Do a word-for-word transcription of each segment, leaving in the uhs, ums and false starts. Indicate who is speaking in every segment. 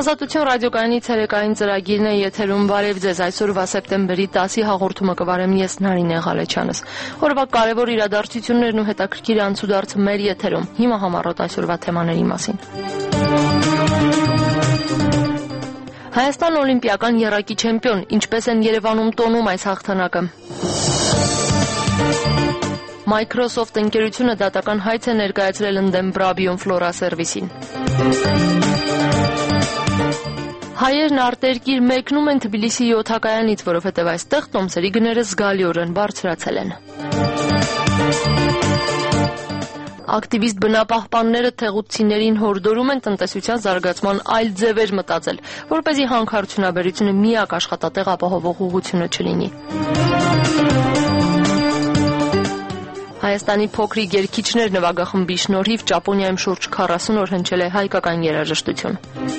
Speaker 1: Ազատություն ռադիոկայանի ցերեկային ծրագիրն է եթերում բարև ձեզ այսօրվա սեպտեմբերի տասի հաղորդումը կվարեմ ես Նարինե Ղալեչյանս։ Օրվա կարևոր իրադարձություններն ու հետաքրքիր անցուդարձ մեր եթերում։ Հիմա համառոտ այսօրվա թեմաների մասին։ Հայաստան օլիմպիական եռակի չեմպիոն, ինչպես են Երևանում տոնում այս հաղթանակը։ Microsoft ընկերությունը դատական հայց է ներկայացրել ընդդեմ Brabion Flora Service-ին։ Հայերն արտերկիր մեկնում են Թբիլիսիի օդակայանից, որովհետև այստեղ տոմսերի գները զգալիորեն բարձրացել են։ Ակտիվիստ բնապահպանները թեղուցիներին հորդորում են տնտեսության զարգացման այլ ձևեր մտածել, որպեսզի հանքարդյունաբերությունը միակ աշխատատեղ ապահովող ուղղությունը չլինի։ Հայաստանի փոքրիկ երգիչներ նվագախմբի շնորհիվ Ճապոնիայում շուրջ քառասուն օր հնչել է հայկական երաժշտություն։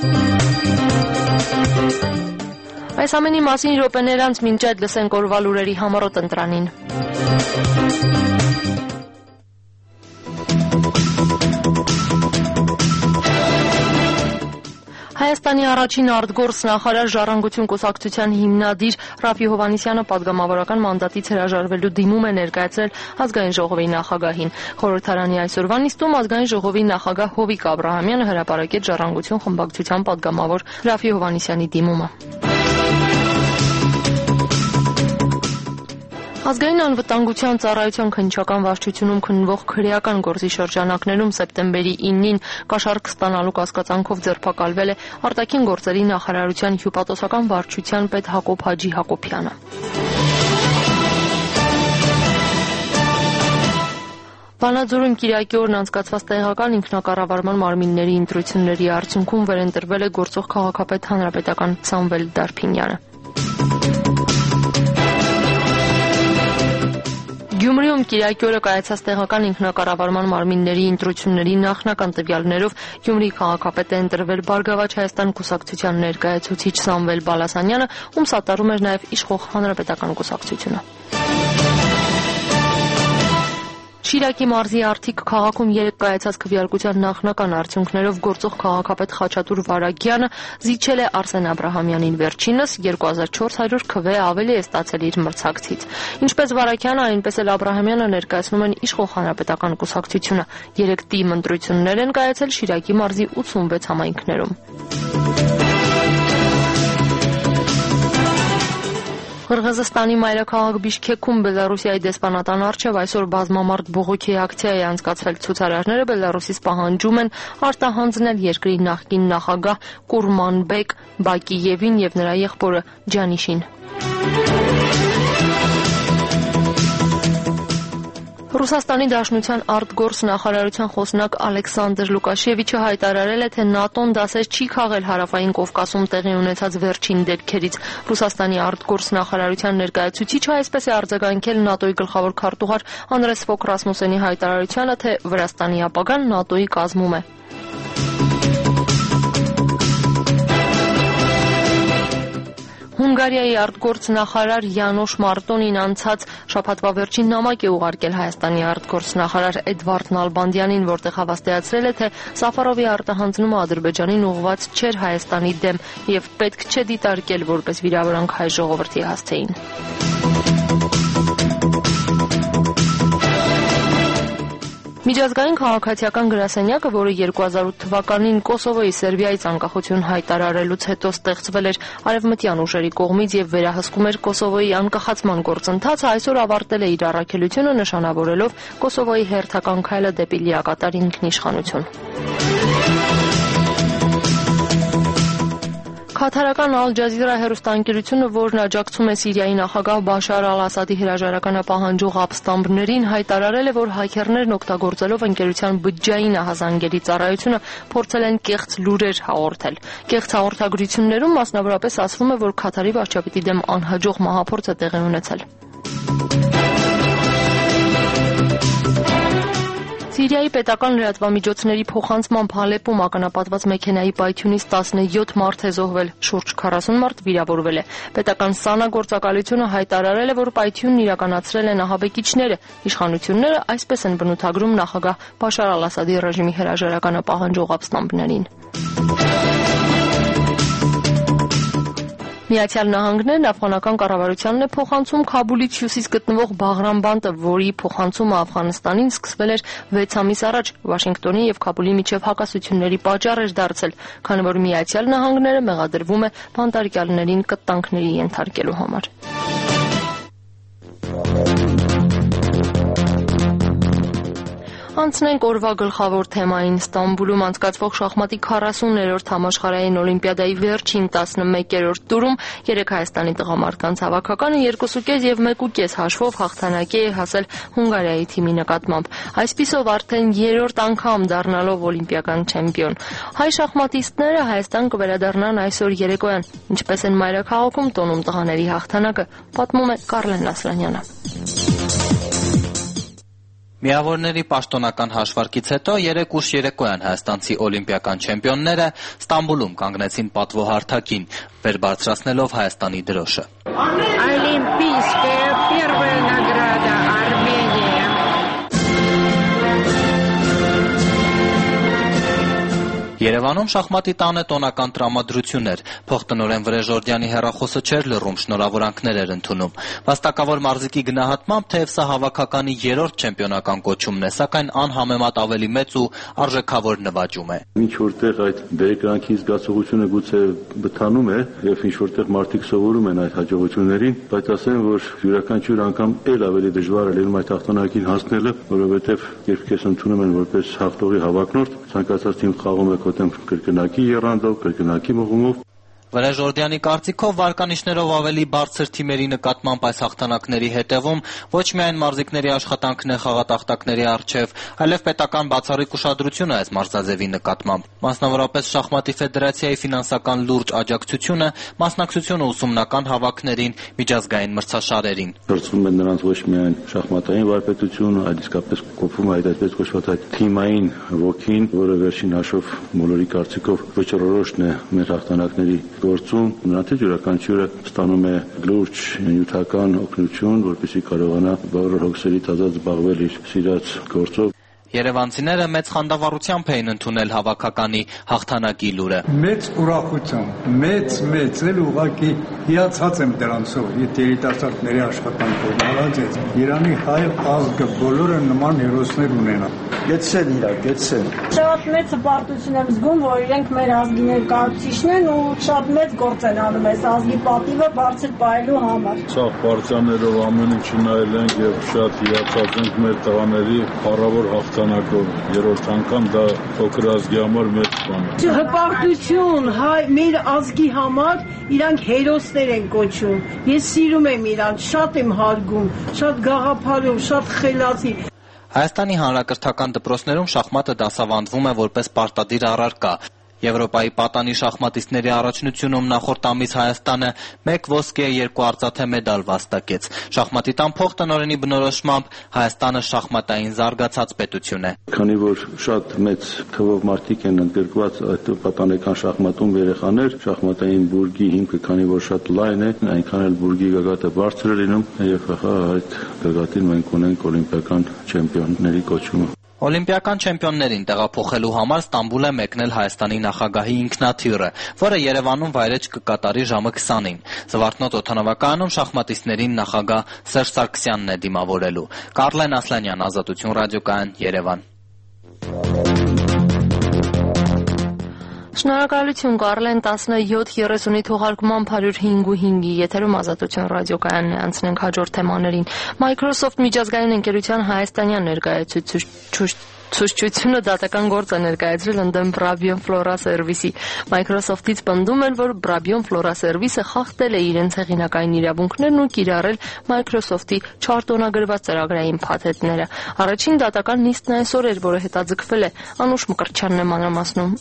Speaker 1: Այս ամենի մասին րոպեներ անց մինչ այդ լսենք օրվա լուրերի համառոտ ընտրանին։ Հայաստանի առաջին արտգործ նախարար Ժառանգություն կուսակցության հիմնադիր Ռաֆի Հովհաննիսյանը պատգամավորական մանդատից հրաժարվելու դիմում է ներկայացրել Ազգային ժողովի նախագահին։ Խորհրդարանի այսօրվա նիստում Ազգային ժողովի նախագահ Հովիկ Աբրահամյանը հրապարակեց Ժառանգություն խմբակցության պատգամավոր Ռաֆի Հովհաննիսյանի դիմումը։ Ազգային անվտանգության ծառայության քննչական վարչությունում քննվող քրեական գործի շրջանակներում սեպտեմբերի իննին կաշառք ստանալու կասկածանքով ձերբակալվել է արտաքին գործերի նախարարության հյուպատոսական վարչության պետ Հակոբ Հաջի Հակոբյանը։ Վանաձորում Կիրակի օրն անցկացված տեղական ինքնակառավարման մարմինների ընտրությունների արդյունքում վերընտրվել է գործող քաղաքապետ հանրապետական Սամվել Դարփինյանը։ Գյումրիում Կիրակի օրը կայացած տեղական ինքնակառավարման մարմինների ընտրությունների նախնական տվյալներով Գյումրի քաղաքապետ է ընտրվել Բարգավաճ Հայաստան կուսակցության ներկայացուցիչ Սամվել Բալասանյանը, ում սատարում էր նաև իշխող հանրապետական կուսակցությունը։ Շիրակի մարզի Արթիկ քաղաքում երեկ կայացած քվեարկության նախնական արդյունքներով գործող քաղաքապետ Խաչատուր Վարագյանը զիջել է Արսեն Աբրահամյանին, վերջինս երկու հազար չորս հարյուր քվե ավելի է ստացել իր մրցակցից։ Ինչպես Վարագյանը, այնպես էլ Աբրահամյանը ներկայացնում են իշխող հանրապետական կուսակցությունը։ Երեք տիմ ընտրություններ են կայացել Շիրակի մարզի ութսունվեց համայնքներում։ Қырғызստանի մայրաքաղաք Բիշքեքում Բելարուսիայի դեսպանատան առջև այսօր բազմամարդ բողոքի ակցիա է անցկացվել։ Ցուցարարները Բելարուսից պահանջում են արտահանձնել երկրի նախկին նախագահ Կուրմանբեկ Բակիևին եւ նրա եղբորը Ջանիշին։ Ռուսաստանի Դաշնության արտգործ նախարարության խոսնակ Ալեքսանդր Լուկաշևիչը հայտարարել է, թե ՆԱՏՕ-ն դասեր չի քաղել Հարավային Կովկասում տեղի ունեցած վերջին դեպքերից։ Ռուսաստանի արտգործ նախարարության ներկայացուցիչը այսպես է արձագանքել ՆԱՏՕ-ի գլխավոր քարտուղար Անդրես Ֆոկ Ռասմուսենի հայտարարությանը, թե Վրաստանի ապագան ՆԱՏՕ-ի կազմում է։ Հունգարիայի արտգործ նախարար Յանոշ Մարտոնին անցած շաբաթվա վերջին նամակ է ուղարկել Հայաստանի արտգործ նախարար Էդվարդ Նալբանդյանին, որտեղ հավաստիացրել է, թե Սաֆարովի արտահանձնումը Ադրբեջանին ուղղված չէր Հայաստանի դեմ եւ պետք չէ դիտարկել որպես վիրավորանք հայ ժողովրդի հասցեին։ Միջազգային քաղաքացիական գրասենյակը, որը երկու հազար ութ թվականին Կոսովոյի Սերբիայից անկախություն հայտարարելուց հետո ստեղծվել էր արևմտյան ուժերի կողմից եւ վերահսկում էր Կոսովոյի անկախացման գործընթացը, այսօր ավարտել է իր առաքելությունը, նշանավորելով Կոսովոյի հերթական քայլը դեպի լիակատար ինքնիշխանություն։ Քաթարական Ալ Ջազիրա հեռուստաընկերությունը, որն աջակցում է Սիրիայի նախագահ Բաշար Ալ-Ասադի հրաժարականը պահանջող ապստամբներին, հայտարարել է, որ հաքերներն օգտագործելով ընկերության բջջային ահազանգերի ծառայությունը փորձել են կեղծ լուրեր հաղորդել։ Կեղծ հաղորդագրություններում մասնավորապես ասվում է, որ Քաթարի վարչապետի դեմ անհաջող մահափորձ է տեղի ունեցել։ Սիրիայի պետական լրատվամիջոցների փոխանցմամբ Հալեպում ականապատված մեքենայի պայթյունից տասնյոթ մարդ է զոհվել, շուրջ քառասուն մարդ վիրավորվել է։ Պետական ՍԱՆԱ գործակալությունը հայտարարել է, որ պայթյունն իրականացրել են ահաբեկիչները։ Իշխանությունները այսպես են բնութագրում նախագահ Բաշար Ալ-Ասադի ռեժիմի հրաժարականը պահանջող ապստամբներին։ Միացյալ Նահանգներն աֆղանական կառավարությանն է փոխանցում Քաբուլից հյուսիս գտնվող Բաղրամ բանտը, որի փոխանցումը Աֆղանստանին սկսվել էր վեց ամիս առաջ, Վաշինգտոնի եւ Քաբուլի միջև հակասությունների պատճառ էր դարձել, քանի որ Միացյալ Նահանգները մեղադրվում է բանտարկյալներին կտանքների ենթարկելու համար։ Անցնենք օրվա գլխավոր թեմային։ Ստամբուլում անցկացվող շախմատի քառասուններորդ համաշխարհային օլիմպիադայի վերջին տասնմեկերորդ տուրում երեք Հայաստանի տղամարդկանց հավաքականը երկուսուկես եւ մեկուկես հաշվով հաղթանակի է հասել Հունգարիայի թիմի նկատմամբ։ Այսպիսով արդեն երրորդ անգամ դառնալով օլիմպիական չեմպիոն։ Հայ շախմատիստները Հայաստան կվերադառնան այսօր երեկոյան, ինչպես են մայրաքաղաքում տոնում տղաների հաղթանակը, պատմում է Կարլեն Ասլանյանը։
Speaker 2: Միավորների պաշտոնական հաշվարկից հետո երեք ուշ երեկոյան հայաստանցի օլիմպիական չեմպիոնները Ստամբուլում կանգնեցին պատվոհարթակին, վեր բարձրացնելով Հայաստանի դրոշը։
Speaker 3: Олимпийская первая награда Армения.
Speaker 2: Երևանում շախմատի տանը տոնական տրամադրություն էր, փոխտնօրեն Վրեժորդյանի հեռախոսը չէր լռում, շնորհավորանքներ էր ընդունում։ Վաստակավոր մարզիկի գնահատմամբ, թեև սա հավաքականի երրորդ չեմպիոնական կոչումն է, սակայն անհամեմատ ավելի մեծ ու արժեքավոր նվաճում է։
Speaker 4: Ինչ որտեղ այդ բերեկրանքի զգացողությունը գուցե բթանում է, եւ ինչ որտեղ մարդիկ սովորում են այդ հաջողություններին, բայց ասեմ, որ յուրաքանչյուր անգամ էլ ավելի դժվար է լինում այդ հաղթանակին հասնելը, որովհետեւ երբ քեզ ընդունում են որպես հաղթողի հավակնորդ, ցանկացած թիմ խաղում է քո դեմ կրկնակի եռանդով, կրկնակի մղումով։
Speaker 2: Վրեժորդյանի կարծիքով վարկանիշներով ավելի բարձր թիմերի նկատմամբ այս հաղթանակների հետևում ոչ միայն մարզիկների աշխատանքն է խաղատախտակների առջև, այլև պետական բացառիկ ուշադրությունը այս մարզաձևի նկատմամբ։ Մասնավորապես շախմատի ֆեդերացիայի ֆինանսական լուրջ աջակցությունը, մասնակցությունը ուսումնական հավաքներին, միջազգային մրցաշարերին։
Speaker 4: Դրսում են նրանց ոչ միայն շախմատային վարպետությունը, այլ իսկապես կոփվում է այդ այսպես կոչված այդ թիմային ոգին, որը վերջին հաշվով բոլորի կարծիքով վճռորոշն է մեր հաղթանակների գործում, նրանց յուրաքանչյուրը ստանում է լուրջ նյութական օգնություն, որպեսզի կարողանա բոլոր հոգսերից ազատ զբաղվել իր սիրած գործով։
Speaker 2: Երևանցիները մեծ խանդավառությամբ էին ընդունել հավաքականի հաղթանակի լուրը։
Speaker 5: Մեծ ուրախությամբ, մեծ մեծ էլ ուղղակի հիացած եմ դրանցով, եթե երիտասարդների աշխատանքով նարաձեց։ Իրանի հայ ազգը բոլորը նման հերոսներ ունենա։
Speaker 6: Գեցեն իրար, գեցեն։
Speaker 7: Շատ մեծ հպարտություն եմ զգում, որ իրենք մեր ազգի ներկայացուցիչն են ու շատ մեծ գործ են անում այս ազգի պատիվը բարձր պահելու համար։
Speaker 4: Ցավ պարտիաներով ամեն ինչ նայել ենք եւ շատ հիացած ենք մեր տղաների փառավոր հաղթանակով։ Երրորդ անգամ դա փոքր ազգի համար մեծ բան է։
Speaker 7: Հպարտություն հայ մեր ազգի համար իրանք հերոսներ են կոչում։ Ես սիրում եմ իրանք, շատ եմ հարգում, շատ գաղափարով, շատ խելացի։
Speaker 2: Հայաստանի հանրակրթական դպրոցներում շախմատը դասավանդվում է որպես պարտադիր առարկա։ Եվրոպայի պատանի շախմատիստների առաջնությունում նախորդ ամիս Հայաստանը մեկ ոսկե, երկու արծաթե մեդալ վաստակեց։ Շախմատի տան փոխտնօրենի բնորոշմամբ Հայաստանը շախմատային զարգացած պետություն է։
Speaker 4: Քանի որ շատ մեծ թվով մարդիկ են ընդգրկված այդ պատանեկան շախմատում երեխաներ, շախմատային բուրգի հիմքը քանի որ շատ լայն է, այնքան էլ բուրգի գագաթը բարձր է լինում եւ հա այդ գագաթին մենք ունենք օլիմպիական չեմպիոնների կոչումը։
Speaker 2: Օլիմպիական չեմպիոններին տեղափոխելու համար Ստամբուլ է մեկնել Հայաստանի նախագահի ինքնաթիռը, որը Երևանում վայրեջ կկատարի ժամը քսանին։ Զվարթնոտ օդանավակայանում շախմատիստներին նախագահ Սերժ Սարգսյանն է դիմավորելու։ Կարլեն Ասլանյան, Ազատություն ռադիոկայան, Երևան։
Speaker 1: Շնորհակալություն Կարլեն, տասնյոթ երեսունի թողարկմամբ հարյուր հինգ ու հինգի եթերում Ազատություն ռադիոկայանն է, անցնենք հաջորդ թեմաներին։ Microsoft միջազգային ընկերության հայաստանյան ներկայացուցչությունը դատական գործ է ներկայացրել ընդդեմ Brabion Flora Service-ի։ Microsoft-ից պնդում են, որ Brabion Flora Service-ը խախտել է իրենց հեղինակային իրավունքներն ու կիրառել Microsoft-ի չարտոնագրված ծրագրային փաթեթները։ Առաջին դատական նիստն այսօր էր, որը հետաձգվել է։ Անուշ Մկրտչյանն է մանրամասնում։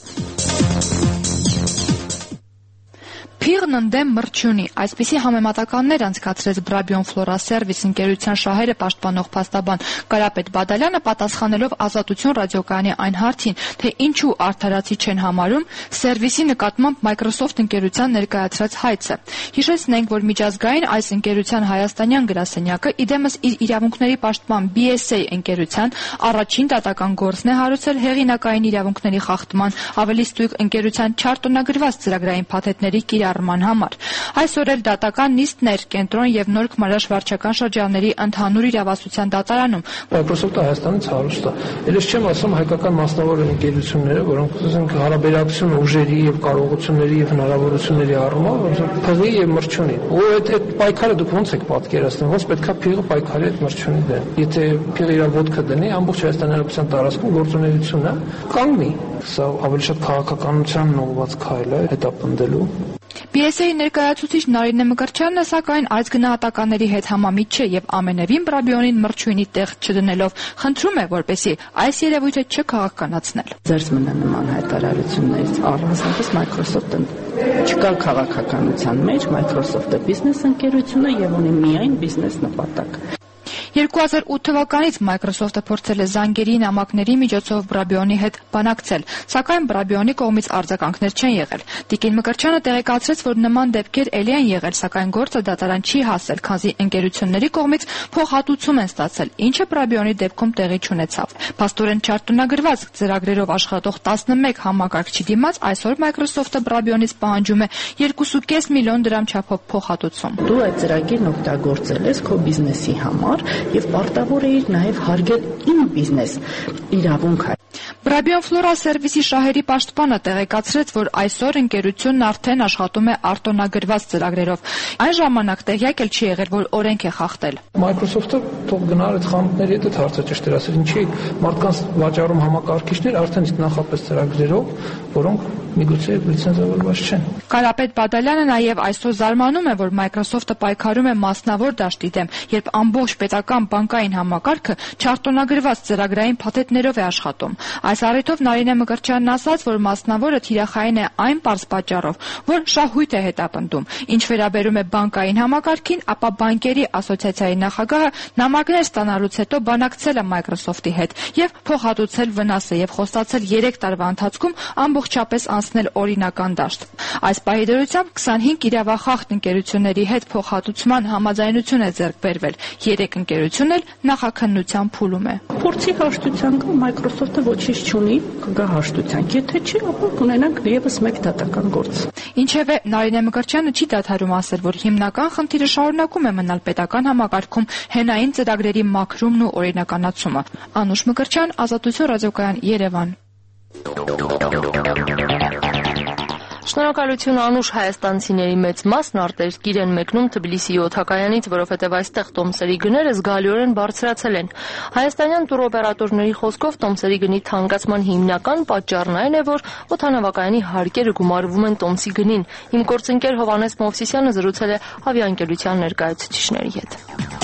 Speaker 8: Փիղն ընդդեմ մրջյունի, այսպիսի համեմատականներ անցկացրեց Brabion Flora Service ընկերության շահերը պաշտպանող փաստաբան Կարապետ Բադալյանը, պատասխանելով Ազատություն ռադիոկայանի այն հարցին, թե ինչու արդարացի չեն համարում սերվիսի նկատմամբ Microsoft ընկերության ներկայացրած հայցը։ Հիշեցնենք, որ միջազգային այս ընկերության հայաստանյան գրասենյակը իդեմս իր իրավունքների պաշտպան B S A ընկերության առաջին դատական գործն է հարուցել հեղինակային իրավունքների խախտման, ավելի ստույգ ընկերության չարտոնագրված ծրագրային փաթեթների կիրառման կիրառման համար։ Այսօր էլ դատական նիստներ, կենտրոն եւ Նորք Մարաշ վարչական շրջանների ընդհանուր իրավասության դատարանում
Speaker 9: Microsoft-ը Հայաստանից հարուստ է։ Ես չեմ ասում հայկական մասնավոր ընկերությունները, որոնք ասենք հարաբերակցություն ուժերի եւ կարողությունների եւ հնարավորությունների առումով փղի եւ մրջյունի։ Ու այդ այդ պայքարը դուք ո՞նց եք պատկերացնում, ոնց պետքա փիղը պայքարի այդ մրջյունի դեմ։ Եթե փիղը իր ոտքը դնի, ամբողջ Հայաստանի Հանրապետության տարածքում գործունեությունը կանգնի։ Սա ավելի շատ քաղաքականությանն ուղղված քայլ է, հետապնդելու։
Speaker 8: Պի Էս Էի ներկայացուցիչ Նարինե Մկրտչյանը սակայն այս գնահատականների հետ համամիտ չէ եւ ամենևին Բրաբիոնին մրջյունի տեղ չդնելով խնդրում է, որպեսզի այս երևույթը չքաղաքականացնել։
Speaker 10: Ձերս մնա նման հայտարարություններից առանձնապես Microsoft-ը չկա քաղաքականության մեջ, Microsoft-ը բիզնես ընկերություն է եւ ունի միայն բիզնես նպատակ։
Speaker 8: երկու հազար ութ թվականից Microsoft-ը փորձել է զանգերի նամակների միջոցով Բրաբիոնի հետ բանակցել, սակայն Բրաբիոնի կողմից արձագանքներ չեն եղել։ Տիկին Մկրտչյանը տեղեկացրեց, որ նման դեպքեր ելի են եղել, սակայն գործը դատարան չի հասել, քանզի ընկերությունների կողմից փոխհատուցում են ստացել, ինչը Բրաբիոնի դեպքում տեղի չունեցավ։ Փաստորեն չարտոնագրված ծրագրերով աշխատող տասնմեկ համակարգչի դիմաց այսօր Microsoft-ը Բրաբիոնից պահանջում է երկու կես միլիոն դրամ չափով փոխհատուցում։
Speaker 10: Դու այդ ծրագիրն օգտագործել ես քո բիզնեսի համար եւ պարտավոր էիր նաեւ հարգել իմ բիզնես իրավունքը։
Speaker 8: Բրաբիոն Ֆլորա սերվիսի շահերի պաշտպանը տեղեկացրեց, որ այսօր ընկերությունն արդեն աշխատում է արտոնագրված ծրագրերով։ Այն ժամանակ տեղյակ էլ չի եղել, որ օրենք է խախտել։
Speaker 9: Microsoft-ը թող գնար այդ խանութների հետ հարցը ճշտեր ասել, ինչի մարդկանց վաճառում համակարգիչներ արդեն իսկ նախապես ծրագրերով, որոնք միգուցե լիցենզավորված չեն։
Speaker 8: Կարապետ Բադալյանը նաև այսօր զարմանում է, որ Microsoft-ը պայքարում է մասնավոր դաշտի դեմ, երբ ամբողջ պետական բանկային համակարգը չարտոնագրված ծրագրային փաթեթներով է աշխատում։ Այս առիթով Նարինե Մկրտչյանն ասաց, որ մասնավորը թիրախային է այն պարզ պատճառով, որ շահույթ է հետապնդում։ Ինչ վերաբերում է բանկային համակարգին, ապա բանկերի ասոցիացիայի նախագահը նամակներ ստանալուց հետո բանակցել է Microsoft-ի հետ եւ փոխհատուցել վնասը եւ խոստացել երեք տարվա ընթացքում ամբողջապես անցնել օրինական դաշտ։ Այս պահի դրությամբ քսանհինգ իրավախախտ ընկերությունների հետ փոխհատուցման համաձայնություն է ձեռք բերվել։ Երեք ընկերություն էլ նախաքննության փուլում է։
Speaker 10: Փորձի հաշտության կա Microsoft-ը ոչինչ չունի, կգա հաշտության։ Եթե չի, ապա կունենանք եւս մեկ դատական գործ։
Speaker 8: Ինչևէ, Նարինե Մկրտչյանը չի դադարում ասել, որ հիմնական խնդիրը շարունակում է մնալ պետական համակարգում հենային ծրագրերի մաքրումն ու օրինականացումը։ Անուշ Մկրտչյան, Ազատություն ռադիոկայան, Երևան։
Speaker 1: Շնորհակալություն Անուշ, հայաստանցիների մեծ մասն արտերկիր են մեկնում Թբիլիսիի օդակայանից, որովհետև այստեղ տոմսերի գները զգալիորեն բարձրացել են։ Հայաստանյան տուրօպերատորների խոսքով տոմսերի գնի թանկացման հիմնական պատճառն այն է, որ օդանավակայանի հարկերը գումարվում են տոմսի գնին։ Իմ գործընկեր Հովհաննես Մովսիսյանը զրուցել է ավիաընկերության ներկայացուցիչների հետ։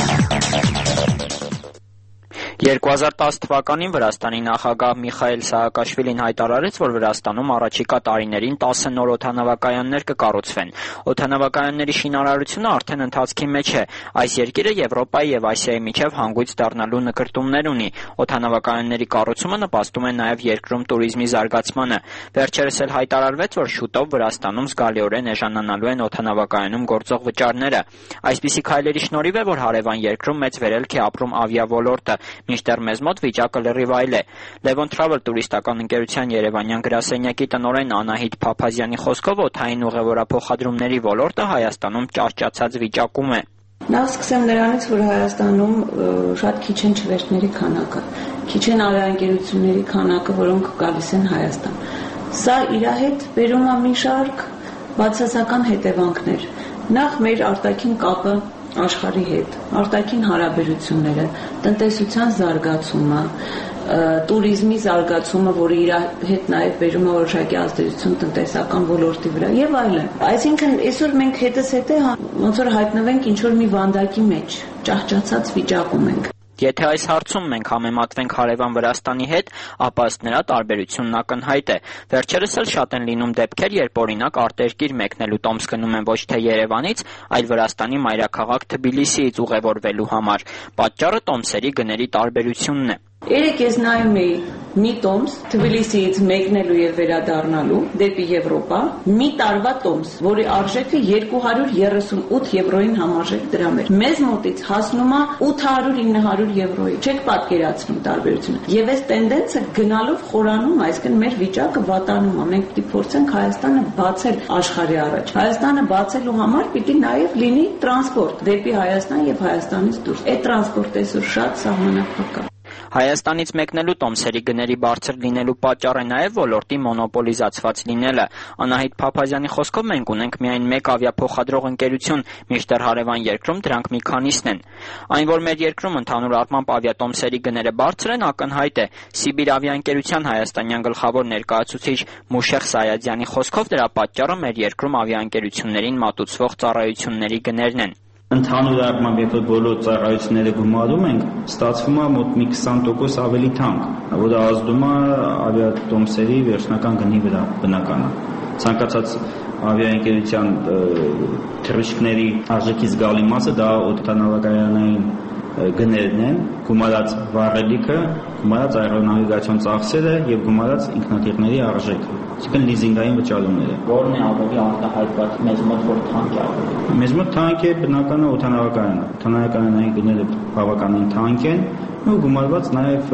Speaker 11: երկու հազար տասը թվականին Վրաստանի նախագահ Միխայել Սահակաշվիլին հայտարարեց, որ Վրաստանում առաջիկա տարիներին տասը նոր օդանավակայաններ կկառուցվեն։ Օդանավակայանների շինարարությունը արդեն ընթացքի մեջ է։ Այս երկիրը Եվրոպայի եւ Ասիայի միջև հանգույց դառնալու նկրտումներ ունի։ Օդանավակայանների կառուցումը նպաստում է նաեւ երկրում туриզմի զարգացմանը։ Վերջերս էլ հայտարարվեց, որ շուտով Վրաստանում զգալիորեն էժանանալու են օդանավակայանում գործող վճարները։ Այսպիսի քայլերի շնորհիվ է, որ հարևան երկրում մեծ վերելք է ապրում ավիավոլորտը։ Մինչդեռ մեզ մոտ վիճակը լրիվ այլ է։ Levon Travel տուրիստական ընկերության երևանյան գրասենյակի տնօրեն Անահիտ Փափազյանի խոսքով օդային ուղևորափոխադրումների ոլորտը Հայաստանում ճահճացած վիճակում է։
Speaker 12: Նախ սկսեմ նրանից, որ Հայաստանում շատ քիչ են չվերթների քանակը, քիչ են ավիաընկերությունների քանակը, որոնք գալիս են Հայաստան։ Սա իր հետ բերում է մի շարք բացասական հետևանքներ։ Նախ մեր արտաքին կապը աշխարհի հետ, արտաքին հարաբերությունները, տնտեսության զարգացումը, туриզմի զարգացումը, որը իր հետ նաև բերում է որոշակի ազդեցություն տնտեսական ոլորտի վրա եւ այլն։ Այսինքն այսօր մենք հետս հետ է ոնց որ հայտնվենք ինչ որ մի վանդակի մեջ, ճահճացած վիճակում ենք։
Speaker 11: Եթե այս հարցում մենք համեմատվենք հարևան Վրաստանի հետ, ապա ըստ նրա տարբերությունն ակնհայտ է։ Վերջերս էլ շատ են լինում դեպքեր, երբ օրինակ արտերկիր մեկնելու տոմս գնում են ոչ թե Երևանից, այլ Վրաստանի մայրաքաղաք Թբիլիսիից ուղևորվելու համար։ Պատճառը տոմսերի գների տարբերությունն է։
Speaker 12: Երեք ես նայում էի մի տոմս Թբիլիսիից մեկնելու եւ վերադառնալու դեպի Եվրոպա, մի տարվա տոմս, որի արժեքը երկու հարյուր երեսունութ եվրոյին համարժեք դրամ էր։ Մեզ մոտից հասնում է ութ հարյուր ինը հարյուր եվրոյի։ Չեք պատկերացնում տարբերությունը։ Եվ այս տենդենսը գնալով խորանում, այսինքն մեր վիճակը վատանում է։ Մենք պիտի փորձենք Հայաստանը բացել աշխարհի առաջ։ Հայաստանը բացելու համար պիտի նաեւ լինի տրանսպորտ դեպի Հայաստան եւ Հայաստանից դուրս։ Այդ տրանսպորտը այսօր շատ սահմանափակ է։
Speaker 11: Հայաստանից մեկնելու տոմսերի գների բարձր լինելու պատճառը նաև ոլորտի մոնոպոլիզացված լինելը։ Անահիտ Փափազյանի խոսքով մենք ունենք միայն մեկ ավիափոխադրող ընկերություն, մինչդեռ հարևան երկրում դրանք մի քանիսն են։ Այն, որ մեր երկրում ընդհանուր առմամբ ավիատոմսերի գները բարձր են, ակնհայտ է։ Սիբիր ավիաընկերության հայաստանյան գլխավոր ներկայացուցիչ Մուշեղ Սայադյանի խոսքով դրա պատճառը մեր երկրում ավիաընկերություններին մատուցվող ծառայությունների գներն են։
Speaker 6: Ընդհանուր առմամբ, երբ բոլոր ծառայությունները գումարում ենք, ստացվում է մոտ մի քսան տոկոս ավելի թանկ, որը ազդում է ավիատոմսերի վերջնական գնի վրա, բնական է։ Ցանկացած ավիաընկերության թռիչքների արժեքի զգալի մասը դա օդանավակայանային գներն են, գումարած վառելիքը, գումարած աերոնավիգացիոն ծախսերը եւ գումարած ինքնաթիռների արժեքը, այսինքն լիզինգային վճարումները։
Speaker 11: Որն է ավելի արտահայտված մեզ մոտ որ թանկ է ավելի։
Speaker 6: Մեզ մոտ թանկ է բնական օդանավակայանը։ Օդանավակայանային գները բավականին թանկ են ու գումարված նաեւ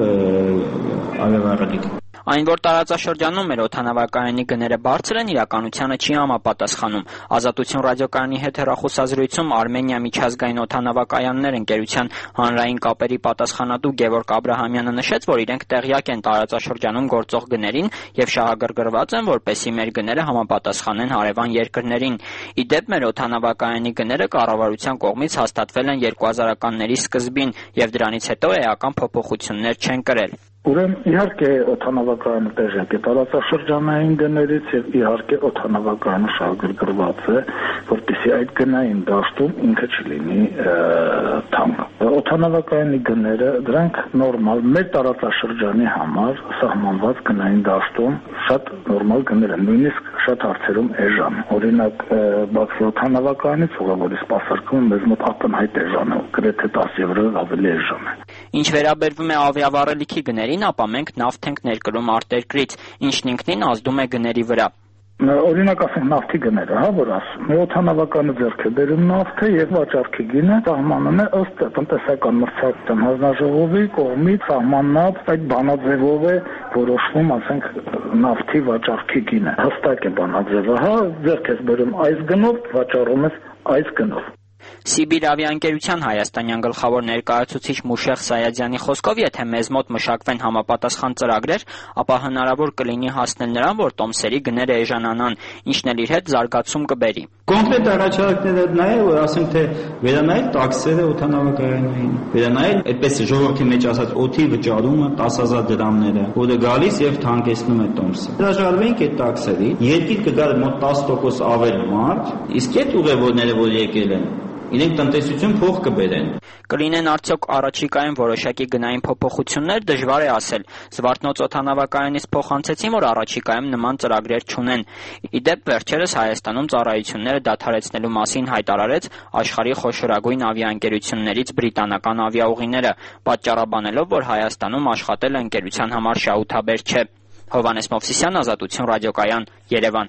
Speaker 6: ավիավառելիք։
Speaker 11: Այն, որ տարածաշրջանում մեր օդանավակայանի գները բարձր են, իրականությանը չի համապատասխանում։ Ազատություն ռադիոկայանի հետ հեռախոսազրույցում Արմենիա միջազգային օդանավակայաններ ընկերության հանրային կապերի պատասխանատու Գևորգ Աբրահամյանը նշեց, որ իրենք տեղյակ են տարածաշրջանում գործող գներին եւ շահագրգռված են, որպեսզի մեր գները համապատասխանեն հարևան երկրներին։ Ի դեպ, մեր օդանավակայանի գները կառավարության կողմից հաստատվել են երկու հազարականների սկզբին եւ դրանից հետո էական փոփոխություններ չեն կրել։
Speaker 13: Ուրեմն իհարկե օդանավակայանը տեղյակ է տարածաշրջանային գներից եւ իհարկե օդանավակայանը շահագրգռված է, որպեսզի այդ գնային դաշտում ինքը չլինի թանկ։ Օդանավակայանի գները դրանք նորմալ մեր տարածաշրջանի համար սահմանված գնային դաշտում շատ նորմալ գներ են, նույնիսկ շատ հարցերում էժան։ Օրինակ Բաքվի օդանավակայանից ուղղավորի սպասարկումը մեզ մոտ ակնհայտ էժան է, գրեթե տասը եվրոյով ավելի էժան է։
Speaker 11: Ինչ վերաբերվում է ավիավառելիքի գներին, ապա մենք նավթ ենք ներկրում արտերկրից, ինչն ինքնին ազդում է գների վրա։
Speaker 13: Օրինակ ասենք նավթի գները, հա, որ ասում, մի օդանավականը ձեռք է բերում նավթը եւ վաճառքի գինը սահմանում է ըստ տնտեսական մրցակցության հանձնաժողովի կողմից սահմանած այդ բանաձևով է որոշվում, ասենք, նավթի վաճառքի գինը։ Հստակ է բանաձևը, հա, ձեռք ես բերում այս գնով, վաճառում ես այս գնով։
Speaker 11: Սիբիր ավիաընկերության հայաստանյան գլխավոր ներկայացուցիչ Մուշեղ Սայադյանի խոսքով, եթե մեզ մոտ մշակվեն համապատասխան ծրագրեր, ապա հնարավոր կլինի հասնել նրան, որ տոմսերի գները էժանանան, ինչն էլ իր հետ զարգացում կբերի։
Speaker 6: Կոնկրետ առաջարկները նայել, որ ասենք թե վերանայել տաքսերը օդանավակայանային, վերանայել այդպես ժողովրդի մեջ ասած օդի վճարումը տասը հազար դրամները, որը գալիս եւ թանկեցնում է տոմսը։ Հրաժարվենք այդ տաքսերի, երկիր կգա մոտ տասը տոկոս ավել մարդ, իսկ այդ ուղևորները, որ եկել են, իրենք տնտեսություն փող կբերեն։
Speaker 11: Կլինեն արդյոք առաջիկայում որոշակի գնային փոփոխություններ, դժվար է ասել։ Զվարթնոց օդանավակայանից փոխանցեցին, որ առաջիկայում նման ծրագրեր չունեն։ Ի դեպ, վերջերս Հայաստանում ծառայությունները դադարեցնելու մասին հայտարարեց աշխարհի խոշորագույն ավիաընկերություններից բրիտանական ավիաուղիները, պատճառաբանելով, որ Հայաստանում աշխատելը ընկերության համար շահութաբեր չէ։ Հովհաննես Մովսիսյան, Ազատություն ռադիոկայան, Երևան։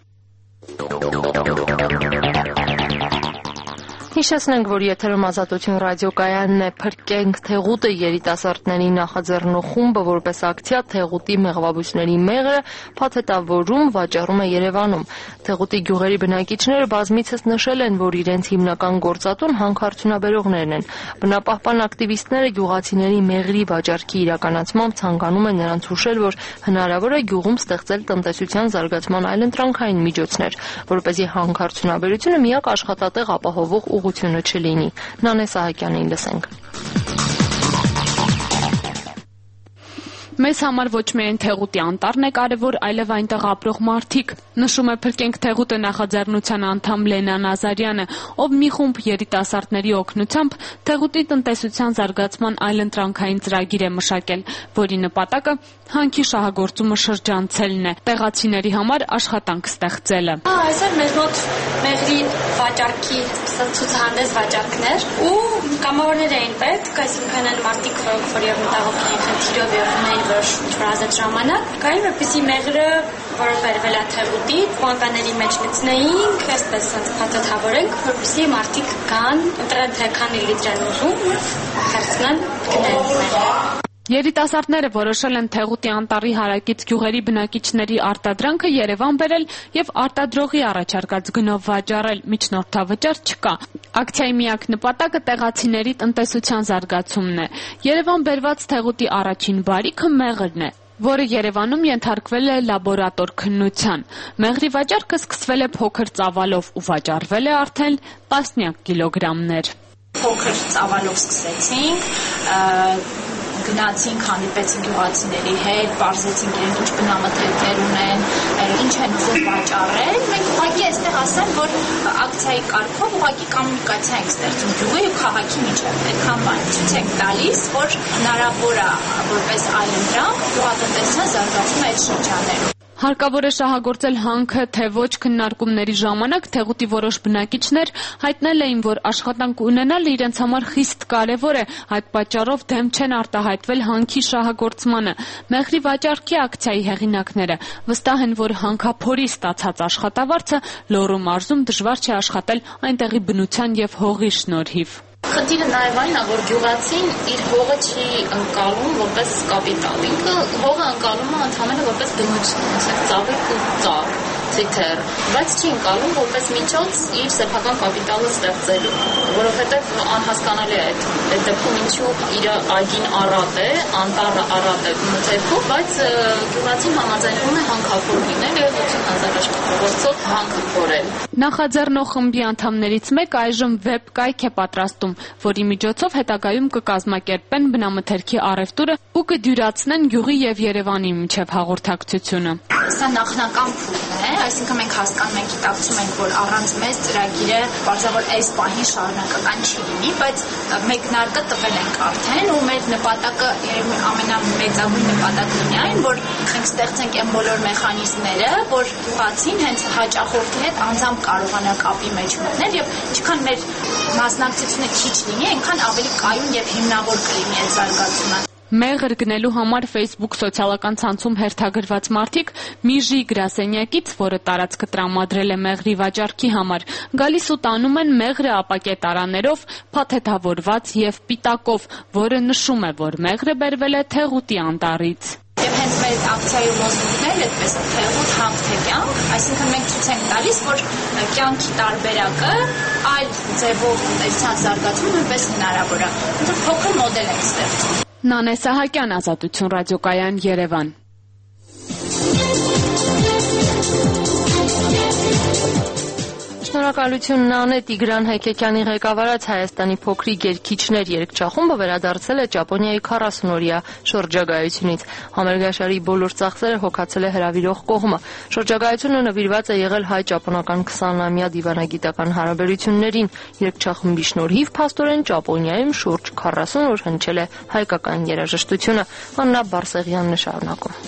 Speaker 1: Հիշեցնենք, որ եթերում Ազատություն ռադիոկայանն է, Փրկենք Թեղուտը երիտասարդների նախաձեռնող խումբը որպես ակցիա Թեղուտի մեղվաբույսների մեղրը փաթեթավորում վաճառում է Երևանում։ Թեղուտի գյուղերի բնակիչները բազմիցս նշել են, որ իրենց հիմնական գործատուն հանքարդյունաբերողներն են։ Բնապահպան ակտիվիստները գյուղացիների մեղրի վաճառքի իրականացմամբ ցանկանում են նրանց հուշել, որ հնարավոր է գյուղում ստեղծել տնտեսության զարգացման այլընտրանքային միջոցներ, որպեսզի հանքարդյունաբերությունը միակ աշխատատեղ ապահովող ուղղությունը չլինի։ Նանե Սահակյանին լսենք։
Speaker 14: Մեզ համար ոչ միայն Թեղուտի անտառն է կարևոր, այլև այնտեղ ապրող մարդիկ, նշում է Փրկենք Թեղուտը նախաձեռնության անդամ Լենա Նազարյանը, ով մի խումբ երիտասարդների օգնությամբ Թեղուտի տնտեսության զարգացման այլընտրանքային ծրագիր է մշակել, որի նպատակը հանքի շահագործումը շրջանցելն է, տեղացիների համար աշխատանք ստեղծելը։
Speaker 15: Այսօր մեր մոտ մեղրի վաճառքի ցուցահանդես վաճառքներ ու կամավորներ էին պետք, այսինքն այն մարդիկ, որոնք մտահոգի խնդիրով եղել էին որ շուրջ ժամանակ, կային որպեսզի մեղրը, որը բերվել է Թեղուտից, բանկաների մեջ մտցնեինք, այսպես փաթաթավորենք, որպեսզի մարդիկ գան, ընտրեն թե քանի լիտր են ուզում, վերցնեն, գնեն մեղրը։
Speaker 14: Երիտասարդները որոշել են Թեղուտի անտառի հարակից գյուղերի բնակիչների արտադրանքը Երևան բերել եւ արտադրողի առաջարկած գնով վաճառել, միջնորդավճար չկա։ Ակցիայի միակ նպատակը տեղացիների տնտեսության զարգացումն է։ Երևան բերված Թեղուտի առաջին բարիքը մեղրն է, որը Երևանում ենթարկվել է լաբորատոր քննության։ Մեղրի վաճառքը սկսվել է փոքր ծավալով ու վաճառվել է արդեն տասնյակ կիլոգրամներ։
Speaker 16: Փոքր ծավալով սկսեցինք, գնացինք, հանդիպեցինք գյուղացիների հետ, բարձեցինք իրենք ինչ բնամթերքներ ունեն, ինչ են ուզում վաճառել։ Մենք ուղղակի այստեղ ասեմ, որ ակցիայի կարգով ուղղակի կոմունիկացիա ենք ստեղծում գյուղի ու քաղաքի միջև։ Այդքան բան ցույց ենք տալիս, որ հնարավոր է որպես այլընտրանք գյուղատնտեսության զարգացումը այդ շրջաններում։
Speaker 14: Հարկավոր է շահագործել հանքը, թե ոչ քննարկումների ժամանակ Թեղուտի որոշ բնակիչներ հայտնել էին, որ աշխատանք ունենալը իրենց համար խիստ կարևոր է, այդ պատճառով դեմ չեն արտահայտվել հանքի շահագործմանը։ Մեղրի վաճառքի ակցիայի հեղինակները վստահ են, որ հանքափորի ստացած աշխատավարձը Լոռու մարզում դժվար չէ աշխատել այնտեղի բնության եւ հողի շնորհիվ։
Speaker 15: Խնդիրը նաև այն է, որ գյուղացին իր հողը չի ընկալում որպես կապիտալ, ինքը հողը ընկալում է ընդհանրապես որպես բնություն, ասենք ծաղիկ ու ծառ, ցիթեր, բայց չի ընկալում որպես միջոց իր սեփական կապիտալը ստեղծելու, որովհետև անհասկանալի է այդ դեպքում ինչու իր այգին առատ է, անտառը առատ է մթերքով, բայց գյուղացին համաձայնվում է հանքափոր լինել եւ ութ հազար աշխատողով հանքը փորել։
Speaker 14: Նախաձեռնող խմբի անդամներից մեկը այժմ վեբ կայք է պատրաստում, որի միջոցով հետագայում կկազմակերպեն բնամթերքի առևտուրը ու կդյուրացնեն գյուղի եւ Երևանի միջև հաղորդակցությունը։
Speaker 16: Սա նախնական փուլն է, այսինքն մենք հասկանում ենք, գիտակցում ենք, որ առանց մեզ ծրագիրը բարձրավոր այս պահին շարունակական չի լինի, բայց մեկնարկը տվել ենք արդեն ու մեր նպատակը երևի ամենամեծագույն նպատակն է այն, որ մենք ստեղծենք այն բոլոր մեխանիզմները, որ գյուղացին հենց հաճախորդի հետ անձամբ կարողանա կապի մեջ մտնել եւ ինչքան մեր մասնակցությունը քիչ լինի, այնքան ավելի կայուն եւ հիմնավոր կլինի այդ զարգացումը։
Speaker 14: Մեղր գնելու համար Facebook սոցիալական ցանցում հերթագրված մարդիկ Միժի գրասենյակից, որը տարածքը տրամադրել է մեղրի վաճառքի համար, գալիս ու տանում են մեղրը ապակետարաներով, փաթեթավորված եւ պիտակով, որը նշում է, որ մեղրը բերվել է Թեղուտի անտառից։
Speaker 16: Եվ հենց մեր ակցիայի լոզունգներն այդպես են Թեղուտ հանք թե կյանք, այսինքն մենք ցույց ենք տալիս, որ կյանքի տարբերակը այլ ձևով տնտեսության զարգացումը նույնպես հնարավոր է։ Դա փոքր մոդել ենք ստեղծում։
Speaker 14: Նանե Սահակյան, Ազատություն ռադիոկայան, Երևան։
Speaker 1: Շնորհակալություն Նանե։ Տիգրան Հայկեկյանի ղեկավարած Հայաստանի փոքրիկ երգիչներ երգչախումբը վերադարձել է Ճապոնիայի քառասունօրյա շրջագայությունից։ Համերգաշարի բոլոր ծախսերը հոգացել է հրավիրող կողմը։ Շրջագայությունը նվիրված է եղել հայ-ճապոնական քսանամյա դիվանագիտական հարաբերություններին։ Երգչախմբի շնորհիվ փաստորեն Ճապոնիայում շուրջ քառասուն օր հնչել է հայկական երաժշտությունը։ Աննա Բարսեղյանն է շարունակում։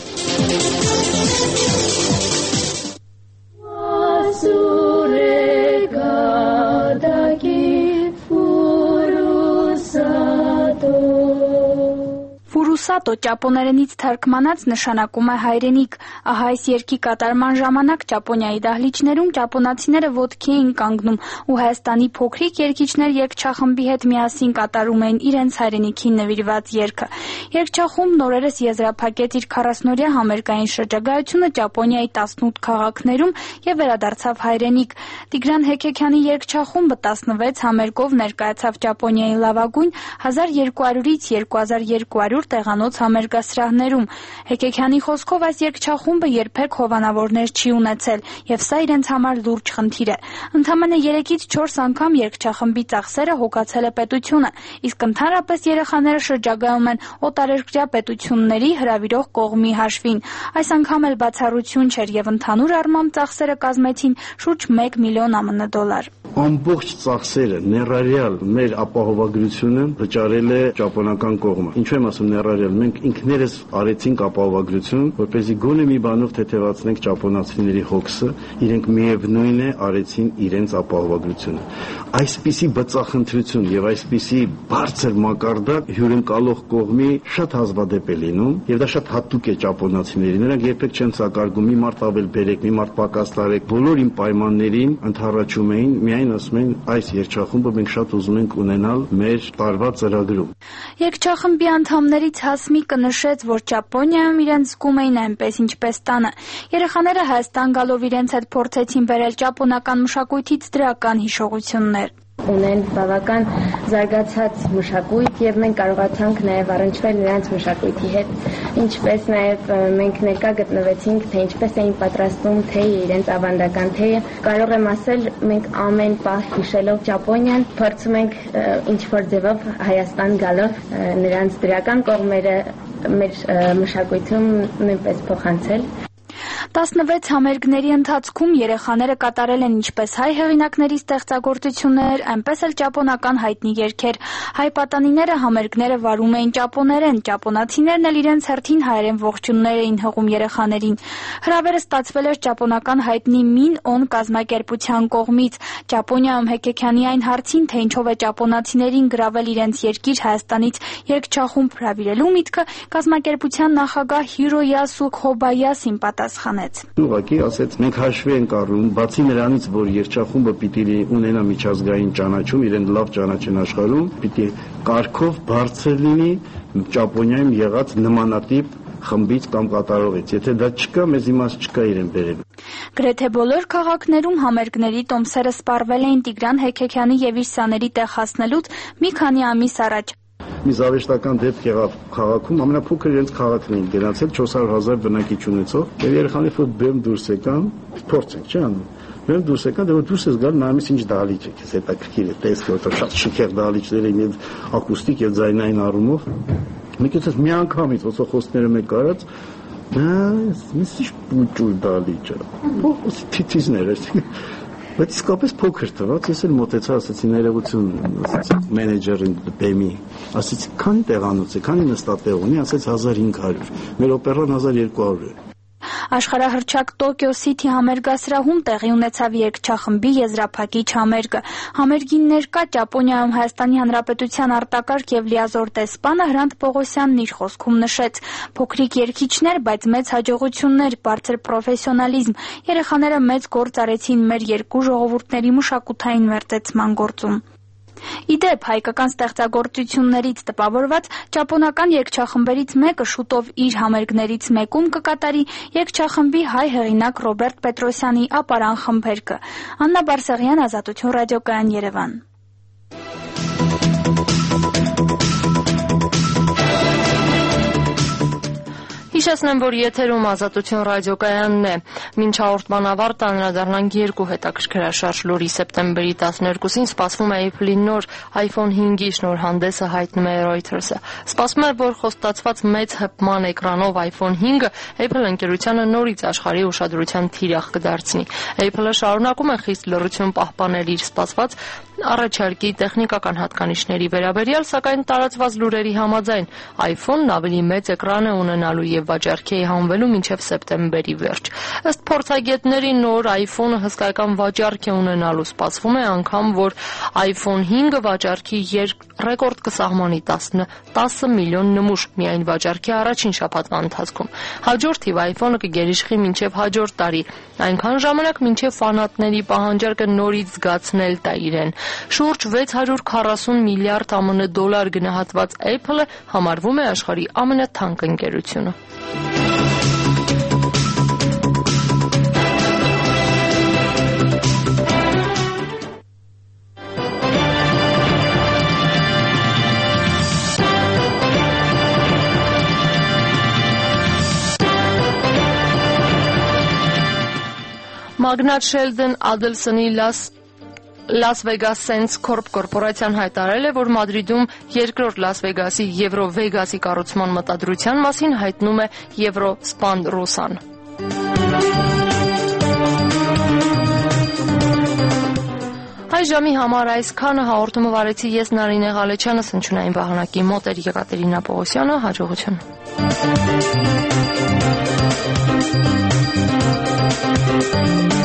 Speaker 17: Ֆուրուսատո ճապոներենից թարգմանած նշանակում է հայրենիք։ Ահա այս երգի կատարման ժամանակ Ճապոնիայի դահլիճներում ճապոնացիները ոտքի էին կանգնում ու Հայաստանի փոքրիկ երգիչներ երգչախմբի հետ միասին կատարում էին իրենց հայրենիքին նվիրված երգը։ Երգչախումբն օրերս եզրափակեց իր քառասունօրյա համերգային շրջագայությունը Ճապոնիայի տասնութ քաղաքներում եւ վերադարձավ հայրենիք։ Տիգրան Հեկեքյանի երգչախումբը տասնվեց համերգով ներկայացավ Ճապոնիայի լավագույն հազար երկու հարյուրից երկու հազար երկու հարյուր տեղանոց հյուրանոց համերգասրահներում։ Հեկեքյանի խոսքով այս երգչախումբը երբեք հովանավորներ չի ունեցել, եւ սա իրենց համար լուրջ խնդիր է։ Ընդամենը երեքից չորս անգամ երգչախմբի ծախսերը հոգացել է պետությունը, իսկ ընդհանրապես երեխաները շրջագայում են օտարերկրյա պետությունների հրավիրող կողմի հաշվին։ Այս անգամ էլ բացառություն չէր եւ ընդհանուր առմամբ ծախսերը կազմեցին շուրջ մեկ միլիոն ԱՄՆ դոլար։
Speaker 18: Ամբողջ ծախսերը ներառյալ մեր ապահովագրությունը վճարել է ճապոնական կողմը։ Ինչու եմ ասում ներառյալ, մենք ինքներս արեցինք ապահովագրություն, որպեսզի գոնե մի բանով թեթևացնենք ճապոնացիների հոգսը, իրենք միևնույն է արեցին իրենց ապահովագրությունը։ Այսպիսի բծախնդրություն եւ այսպիսի բարձր մակարդակ հյուրընկալող կողմի շատ հազվադեպ է լինում, եւ դա շատ հատուկ է ճապոնացիներին։ Նրանք երբեք չեն ցակարգում մի մարդ ավել բերեք, մի մարդ պակաս տարեք, բոլոր իմ պայմաններին ընդառաջում էին, միայն ասում են այս երգչախումբը մենք շատ ուզում ենք ունենալ մեր տարվա ծրագրում։
Speaker 17: Երգչախմբի անդամներից Հասմիկը նշեց, որ Ճապոնիայում իրենց զգում էին այնպես ինչպես տանը։ Երեխաները Հայաստան գալով իրենց հետ փորձեցին բերել ճապոնական մշակույթից դրական հիշողություններ։
Speaker 19: Ունեն բավական զարգացած մշակույթ եւ մենք կարողացանք նաեւ առնչվել նրանց մշակույթի հետ, ինչպես նաեւ մենք ներկա գտնվեցինք, թե ինչպես էին պատրաստում թեյը, իրենց ավանդական թեյը։ Կարող եմ ասել, մենք ամեն պահ հիշելով Ճապոնիան, փորձում ենք ինչ որ ձևով Հայաստան գալով նրանց դրական կողմերը մեր մշակույթում նույնպես փոխանցել։
Speaker 17: տասնվեց համերգների ընթացքում երեխաները կատարել են ինչպես հայ հեղինակների ստեղծագործություններ, այնպես էլ ճապոնական հայտնի երգեր։ Հայ պատանիները համերգները վարում էին ճապոներեն, ճապոնացիներն էլ իրենց հերթին հայերեն ողջուններ էին հղում երեխաներին։ Հրավերը ստացվել էր ճապոնական հայտնի Մին օն կազմակերպության կողմից։ Ճապոնիայում Հեկեքյանի այն հարցին, թե ինչով է ճապոնացիներին գրավել իրենց երկիր Հայաստանից երգչախումբ հրավիրելու միտքը, կազմակերպության նախագահ Հիրոյասու Քոբայասին պատասխանեց։
Speaker 18: Ուղղակի ասեց, մենք հաշվի ենք առնում, բացի նրանից, որ երգչախումբը պիտի ունենա միջազգային ճանաչում, իրեն լավ ճանաչեն աշխարհում, պիտի կարգով բարձր լինի Ճապոնիայում եղած նմանատիպ խմբից կամ կատարողից։ Եթե դա չկա, մեզ իմաստ չկա իրեն բերելու։
Speaker 17: Գրեթե բոլոր քաղաքներում համերգների տոմսերը սպառվել էին Տիգրան Հեկեքյանի եւ իր սաների տեղ հասնելուց մի քանի ամիս առաջ։
Speaker 18: Մի զավեշտական դեպք եղավ քաղաքում, ամենափոքր իրենց քաղաքն էին գնացել չորս հարյուր հազար բնակիչ ունեցող, եւ երեխաները ֆոտ բեմ դուրս եկան, փորձենք, չէ՞ անում։ Բեմ դուրս եկան, դե որ դուրս ես գալ նայում ես ինչ դահլիճ է, քեզ հետաքրքիր է, տեսք որ շատ շքեղ դահլիճներ են եւ ակուստիկ եւ ձայնային առումով։ Մեկ էս մի անգամից ոսո խոսքները մեկ արած, միսի պուճուր դահլիճը։ Ո՞ս թիթիզներ է։ Բայց իսկապես փոքր թվաց, ես էլ մոտեցա, ասացի ներողություն, ասացի մենեջերին բեմի, ասացի քանի տեղանոց է, քանի նստատեղ ունի, ասաց հազար հինգ հարյուր, մեր օպերան հազար երկու հարյուր է։
Speaker 17: Աշխարհահռչակ Տոկիո Սիթի համերգասրահում տեղի ունեցավ երգչախմբի եզրափակիչ համերգը։ Համերգին ներկա Ճապոնիայում Հայաստանի Հանրապետության արտակարգ եւ լիազոր տեսփանը Հրանտ Պողոսյանն իր խոսքում նշեց. փոքրիկ երգիչներ, բայց մեծ հաջողություններ, բարձր պրոֆեսիոնալիզմ։ Երեխաները մեծ գործ արեցին մեր երկու ժողովուրդների մշակութային մերձեցման գործում։ Իդեպ հայկական ստեղծագործություններից տպավորված ճապոնական երգչախմբերից մեկը շուտով իր համերգներից մեկում կկատարի երգչախմբի հայ հեղինակ Ռոբերտ Պետրոսյանի ապարան խմբերգը։ Աննա Բարսեղյան, Ազատություն ռադիոկայան, Երևան։
Speaker 1: Հիշեցնեմ, որ եթերում Ազատություն ռադիոկայանն է։ Մինչ հաղորդման ավարտը անդրադառնանք երկու հետաքրքրաշարժ լուրի։ Սեպտեմբերի տասներկուսին սպասվում է Apple-ի նոր iPhone հինգի շնորհանդեսը հայտնում է Reuters-ը։ Սպասվում է, որ խոստացված մեծ հպման էկրանով iPhone հինգը Apple ընկերությանը նորից աշխարհի ուշադրության թիրախ կդարձնի։ Apple-ը շարունակում է խիստ լռություն պահպանել իր սպասված առաջարկի տեխնիկական հատկանիշների վերաբերյալ, սակայն տարածված լուրերի համաձայն iPhone-ն ավելի մեծ էկրան է ունենալու եւ վաճառքի է հանվելու մինչև սեպտեմբերի վերջ։ Ըստ փորձագետների նոր iPhone-ը հսկայական վաճառք է ունենալու, սպասվում է անգամ, որ iPhone հինգը վաճառքի ռեկորդ կսահմանի տասը միլիոն նմուշ միայն վաճառքի առաջին շաբաթվա ընթացքում։ Հաջորդ թիվ iPhone-ը կգերիշխի մինչև հաջորդ տարի, այնքան ժամանակ մինչև ֆանատների պահանջարկը նորից զգացնել տա իրեն։ Շուրջ վեց հարյուր քառասուն միլիարդ ԱՄՆ դոլար գնահատված Apple-ը համարվում է աշխարհի ամենաթանկ ընկերությունը։ Մագնատ Շելդեն Ադելսոնի լաս Las Vegas Sands Corp կորպորացիան հայտարարել է, որ Մադրիդում երկրորդ Las Vegas-ի Եվրո Վեգասի կառուցման մտադրության մասին հայտնում է Եվրո Սպան Ռոսան։ Այս ժամի համար այսքանը հաղորդումը վարեցի ես Նարինե Ղալեչյանը, Սնչունային վահանակի մոտ էր Եկատերինա Պողոսյանը, հաջողություն։